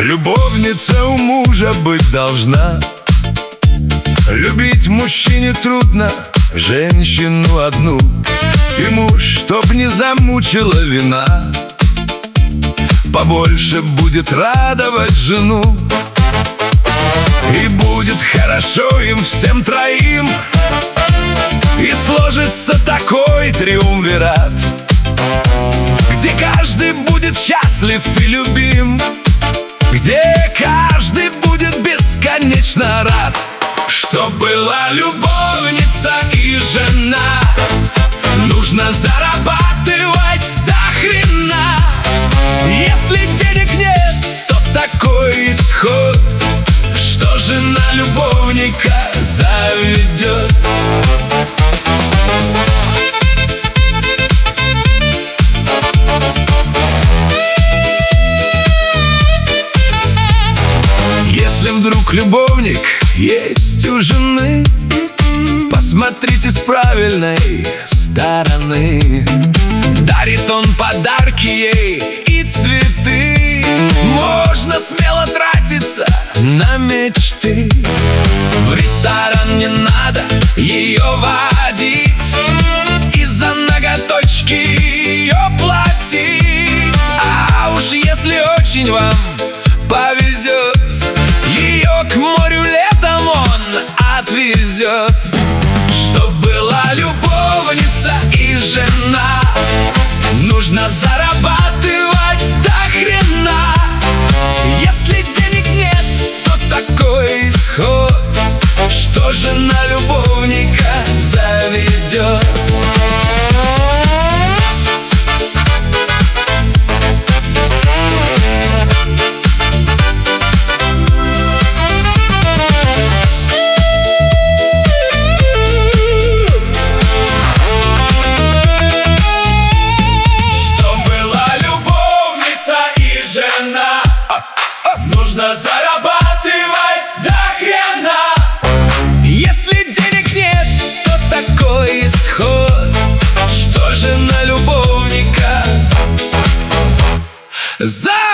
Любовница у мужа быть должна. Любить мужчине трудно женщину одну, и муж, чтоб не замучила вина, побольше будет радовать жену. И будет хорошо им всем троим, и сложится такой триумвират, где каждый будет счастлив и любим, где каждый будет бесконечно рад. Чтоб была любовница и жена, нужно зарабатывать до хрена. Если денег нет, то такой исход, что жена любовника заведет. Если вдруг любовник есть у жены, посмотрите с правильной стороны. Дарит он подарки ей и цветы, можно смело тратиться на мечты. В ресторан не надо ее водить, и за ноготочки ее платить. А уж если очень вам повезет, ее к морю летом он отвезет. Чтоб была любовница и жена, нужно зарабатывать до хрена. Если денег нет, то такой исход, что жена любовника заведет. Нужно зарабатывать до хрена. Если денег нет, то такой исход, что жена любовника